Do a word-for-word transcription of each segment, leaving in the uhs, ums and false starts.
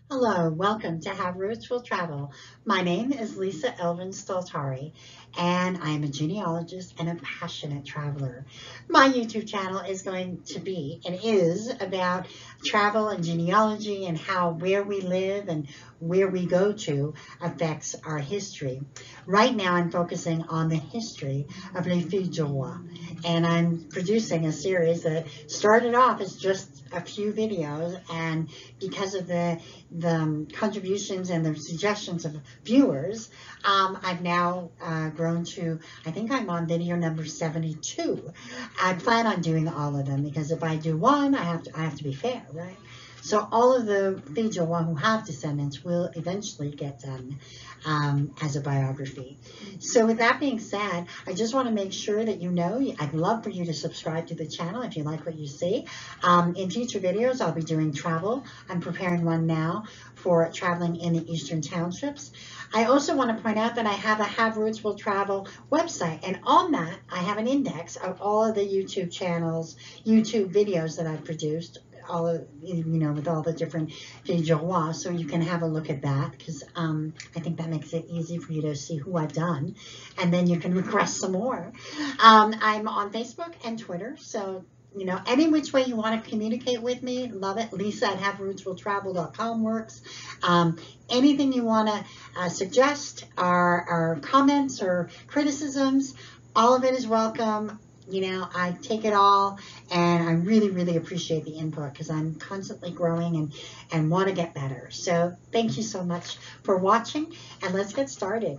Hello, welcome to How Roots Will Travel. My name is Lisa Elvin Staltari, and I am a genealogist and a passionate traveler. My YouTube channel is going to be and is about travel and genealogy and how where we live and where we go to affects our history. Right now, I'm focusing on the history of Les Filles du Roi, and I'm producing a series that started off as just a few videos, and because of the the um, contributions and the suggestions of viewers, um, I've now uh, grown to, I think I'm on video number seventy-two. I plan on doing all of them because if I do one, I have to, I have to be fair, right? So all of the Filles du Roi who have descendants will eventually get done um, as a biography. So with that being said, I just want to make sure that you know, I'd love for you to subscribe to the channel if you like what you see. Um, in future videos, I'll be doing travel. I'm preparing one now for traveling in the Eastern Townships. I also want to point out that I have a How Roots Will Travel website, and on that, I have an index of all of the YouTube channels, YouTube videos that I've produced, all of, you know, with all the different Filles du Roi, so you can have a look at that, because um, I think that makes it easy for you to see who I've done, and then you can request some more. Um, I'm on Facebook and Twitter, so you know, any which way you want to communicate with me, love it. Lisa at have roots will travel dot com works. Um, anything you want to uh, suggest, our, our comments or criticisms, all of it is welcome. You know, I take it all, and I really, really appreciate the input because I'm constantly growing and, and want to get better. So thank you so much for watching, and let's get started.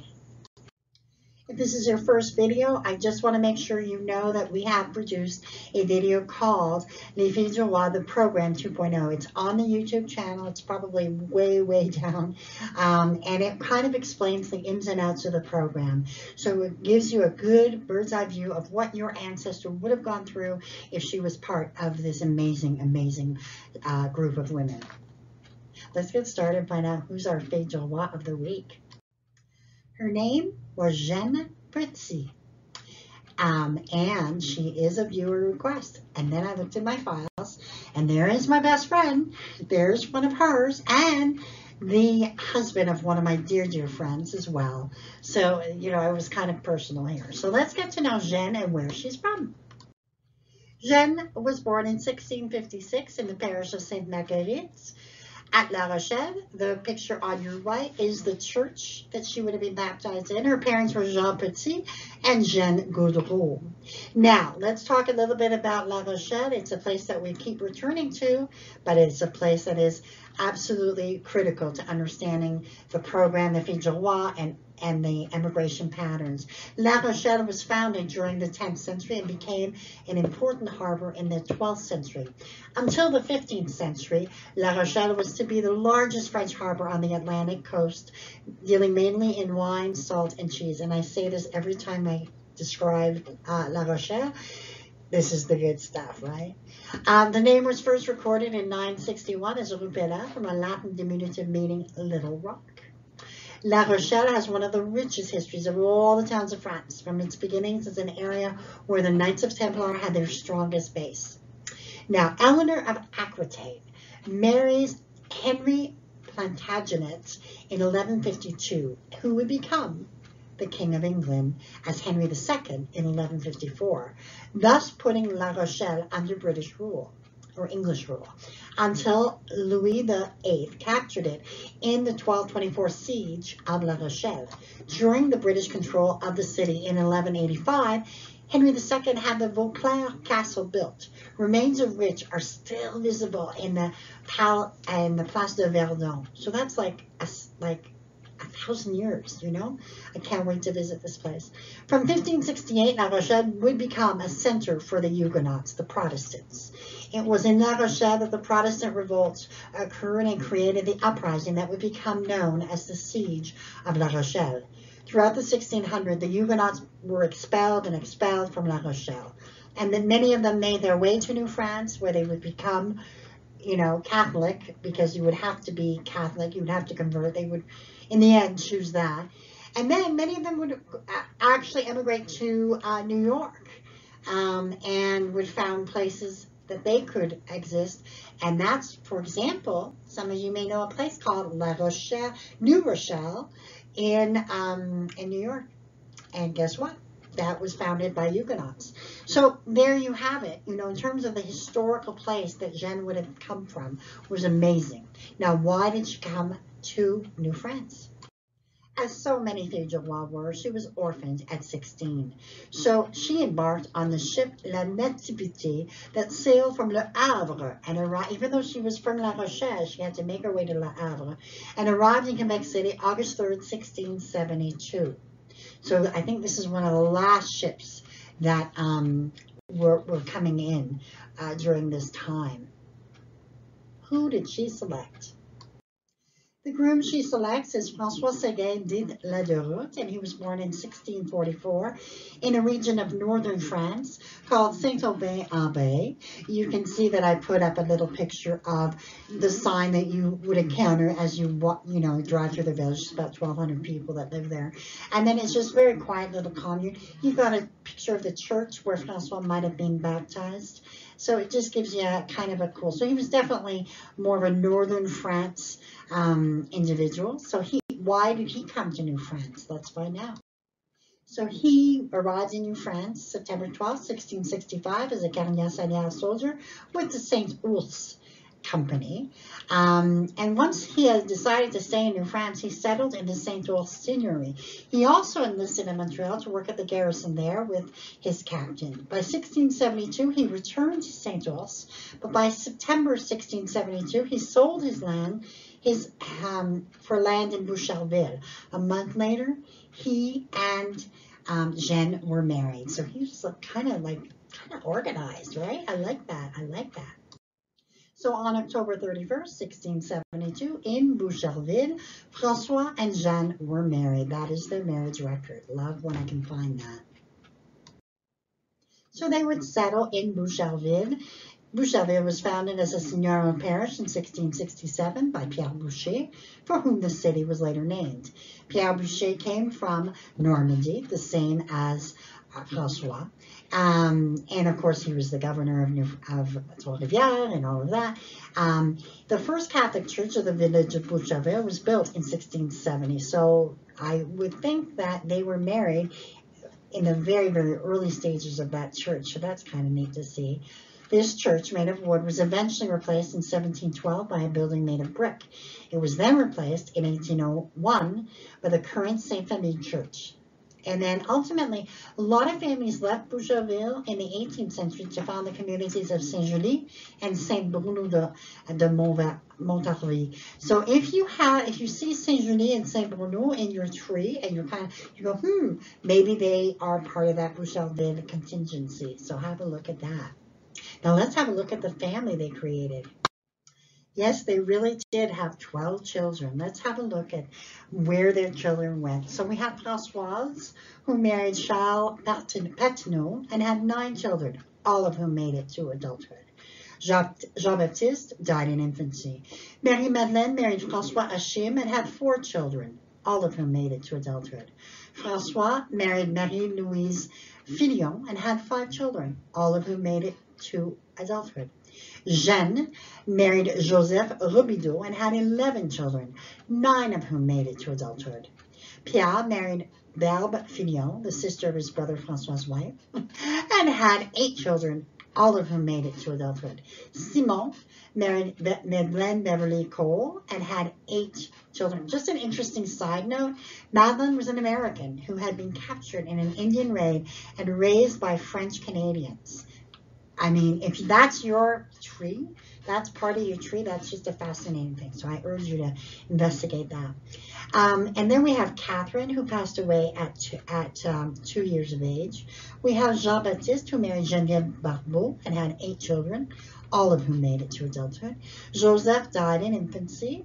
If this is your first video, I just want to make sure you know that we have produced a video called Les Filles du Roi, the Program two point oh. It's on the YouTube channel. It's probably way, way down. Um, and it kind of explains the ins and outs of the program. So it gives you a good bird's eye view of what your ancestor would have gone through if she was part of this amazing, amazing uh, group of women. Let's get started and find out who's our Filles du Roi of the week. Her name was Jeanne Britzy, um, and she is a viewer request. And then I looked in my files, and there is my best friend. There's one of hers, and the husband of one of my dear, dear friends as well. So, you know, it was kind of personal here. So let's get to know Jeanne and where she's from. Jeanne was born in sixteen fifty-six in the parish of Sainte Marguerite at La Rochelle. The picture on your right is the church that she would have been baptized in. Her parents were Jean Petit and Jeanne Gaudreau. Now, let's talk a little bit about La Rochelle. It's a place that we keep returning to, but it's a place that is absolutely critical to understanding the program, the Filles du Roi, and and the immigration patterns. La Rochelle was founded during the tenth century and became an important harbor in the twelfth century. Until the fifteenth century, La Rochelle was to be the largest French harbor on the Atlantic coast, dealing mainly in wine, salt, and cheese. And I say this every time I describe uh, La Rochelle. This is the good stuff, right? Um, the name was first recorded in nine sixty-one as Rupera, from a Latin diminutive meaning little rock. La Rochelle has one of the richest histories of all the towns of France, from its beginnings as an area where the Knights of Templar had their strongest base. Now, Eleanor of Aquitaine marries Henry Plantagenet in eleven fifty-two, who would become the King of England as Henry the Second in eleven fifty-four, thus putting La Rochelle under British rule, or English rule, until Louis the Eighth captured it in the twelve twenty-four siege of La Rochelle. During the British control of the city in eleven eighty-five, Henry the Second had the Vauclair Castle built, remains of which are still visible in the Pal and the Place de Verdun. So that's like a, like a thousand years, you know? I can't wait to visit this place. From fifteen sixty-eight, La Rochelle would become a center for the Huguenots, the Protestants. It was in La Rochelle that the Protestant revolts occurred and created the uprising that would become known as the Siege of La Rochelle. Throughout the sixteen hundreds, the Huguenots were expelled and expelled from La Rochelle. And then many of them made their way to New France, where they would become, you know, Catholic, because you would have to be Catholic, you would have to convert. They would, in the end, choose that. And then many of them would actually emigrate to uh, New York, um, and would found places that they could exist. And that's, for example, Some of you may know a place called La Rochelle, New Rochelle in, um, in New York. And guess what? That was founded by Huguenots. So there you have it. You know, in terms of the historical place that Jeanne would have come from, was amazing. Now, why did she come to New France? As so many filles du roi were, she was orphaned at sixteen. So she embarked on the ship La Nativité that sailed from Le Havre and arrived, even though she was from La Rochelle, she had to make her way to Le Havre, and arrived in Quebec City August third, sixteen seventy-two. So I think this is one of the last ships that um, were, were coming in uh, during this time. Who did she select? The groom she selects is François Séguin de la Deroute, and he was born in sixteen forty-four in a region of northern France called Saint-Aubin-en-Bay. You can see that I put up a little picture of the sign that you would encounter as you walk, you know, drive through the village. It's about twelve hundred people that live there. And then it's just very quiet little commune. You've got a picture of the church where François might have been baptized. So it just gives you a kind of a cool, so he was definitely more of a northern France um, individual. So he, why did he come to New France? Let's find out. So he arrived in New France September twelfth, sixteen sixty-five as a carnière soldier with the Saint Ours Company. Um, and once he had decided to stay in New France, he settled in the Saint Ours Seigneury. He also enlisted in Montreal to work at the garrison there with his captain. By sixteen seventy-two, he returned to Saint Ours, but by September sixteen seventy-two, he sold his land his um, for land in Boucherville. A month later, he and um, Jeanne were married. So he was kind of like kind of organized, right? I like that. I like that. So on October thirty-first, sixteen seventy-two, in Boucherville, François and Jeanne were married. That is their marriage record. Love when I can find that. So they would settle in Boucherville. Boucherville was founded as a seigneurial parish in sixteen sixty-seven by Pierre Boucher, for whom the city was later named. Pierre Boucher came from Normandy, the same as uh, François. Um, and of course, he was the governor of, New, of Trois-Rivières and all of that. Um, the first Catholic church of the village of Boucherville was built in sixteen seventy. So I would think that they were married in the very, very early stages of that church. So that's kind of neat to see. This church, made of wood, was eventually replaced in seventeen twelve by a building made of brick. It was then replaced in eighteen oh one by the current Saint Famille Church. And then ultimately, a lot of families left Boucherville in the eighteenth century to found the communities of Saint-Julie and Saint-Bruno de, de Montarville. So if you have, if you see Saint-Julie and Saint-Bruno in your tree, and you're kind of, you go, hmm, maybe they are part of that Boucherville contingency. So have a look at that. Now let's have a look at the family they created. Yes, they really did have twelve children. Let's have a look at where their children went. So we have Françoise, who married Charles Patineau and had nine children, all of whom made it to adulthood. Jean-Baptiste died in infancy. Marie-Madeleine married François Achim and had four children, all of whom made it to adulthood. François married Marie-Louise Fillon and had five children, all of whom made it to adulthood. Jeanne married Joseph Robideau and had eleven children, nine of whom made it to adulthood. Pierre married Barbe Fillon, the sister of his brother François' wife, and had eight children, all of whom made it to adulthood. Simon married Madeleine Beverly Cole and had eight children. Just an interesting side note, Madeleine was an American who had been captured in an Indian raid and raised by French Canadians. I mean, if that's your tree, that's part of your tree, that's just a fascinating thing. So I urge you to investigate that. Um, and then we have Catherine, who passed away at, two, at um, two years of age. We have Jean-Baptiste, who married Geneviève Barbeau and had eight children, all of whom made it to adulthood. Joseph died in infancy.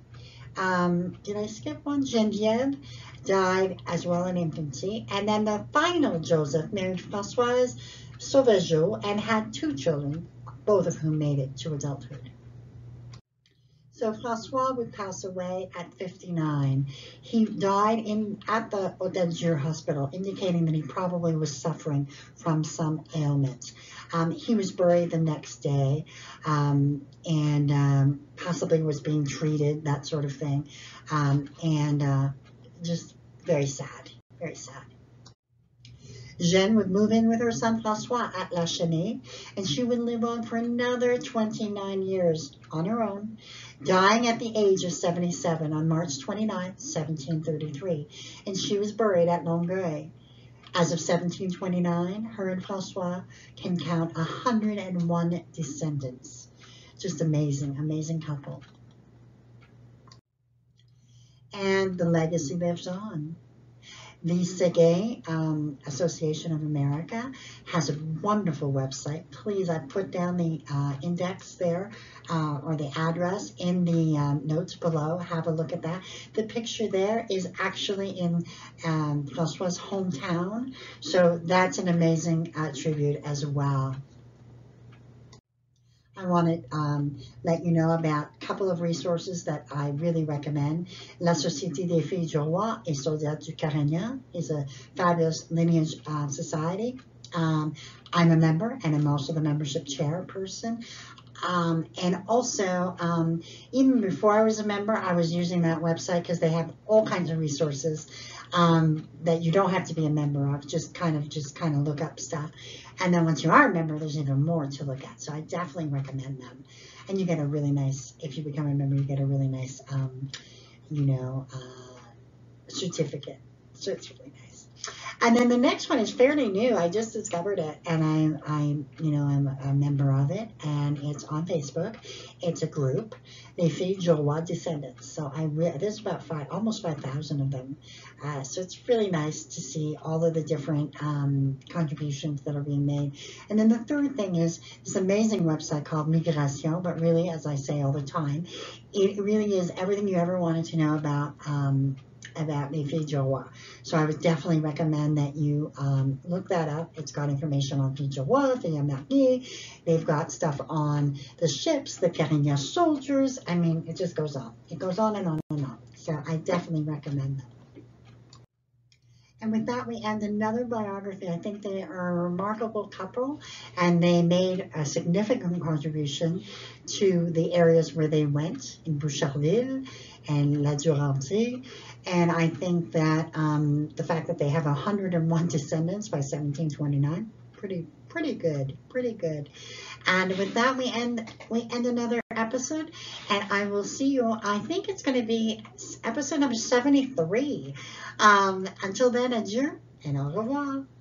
Um, did I skip one? Geneviève died as well in infancy. And then the final Joseph married Françoise Sauvageau and had two children, both of whom made it to adulthood. So Francois would pass away at fifty-nine. He died in at the Hôtel Dieu Hospital, indicating that he probably was suffering from some ailment. Um, he was buried the next day, um, and um, possibly was being treated, that sort of thing, um, and uh, just very sad, very sad. Jeanne would move in with her son Francois at La Chênaie, and she would live on for another twenty-nine years on her own, dying at the age of seventy-seven on March twenty-ninth, seventeen thirty-three, and she was buried at Longueuil. As of seventeen twenty-nine, her and Francois can count one hundred one descendants. Just amazing, amazing couple. And the legacy lives on. The Séguin um, Association of America has a wonderful website. Please, I put down the uh, index there, uh, or the address in the um, notes below. Have a look at that. The picture there is actually in um, Francois' hometown, so that's an amazing uh, tribute as well. I want to um, let you know about a couple of resources that I really recommend. La Société des Filles du Roi et Soldats du Carignan is a fabulous lineage uh, society. Um, I'm a member, and I'm also the membership chairperson. Um, and also, um, even before I was a member, I was using that website because they have all kinds of resources um, that you don't have to be a member of. Just kind of, just kind of look up stuff. And then once you are a member, there's even more to look at. So I definitely recommend them. And you get a really nice, if you become a member, you get a really nice, um, you know, uh, certificate. So it's really nice. And then the next one is fairly new. I just discovered it, and I, I, you know, I'm a member of it, and it's on Facebook. It's a group, Les Filles du Roi Descendants. So I re there's about five, almost five thousand of them. Uh, so it's really nice to see all of the different um, contributions that are being made. And then the third thing is this amazing website called Migration, but really, as I say all the time, it really is everything you ever wanted to know about. Um, about Les Filles du Roi. So I would definitely recommend that you um, look that up. It's got information on Filles du Roi, Filles Marquis. They've got stuff on the ships, the Carignan soldiers. I mean, it just goes on. It goes on and on and on. So I definitely recommend them. And with that, we end another biography. I think they are a remarkable couple, and they made a significant contribution to the areas where they went in Boucherville and La Durantie. And I think that um, the fact that they have one hundred one descendants by seventeen twenty-nine, pretty, pretty good, pretty good. And with that, we end we end another episode, and I will see you. I think it's going to be episode number seventy-three. Um, until then, adieu and au revoir.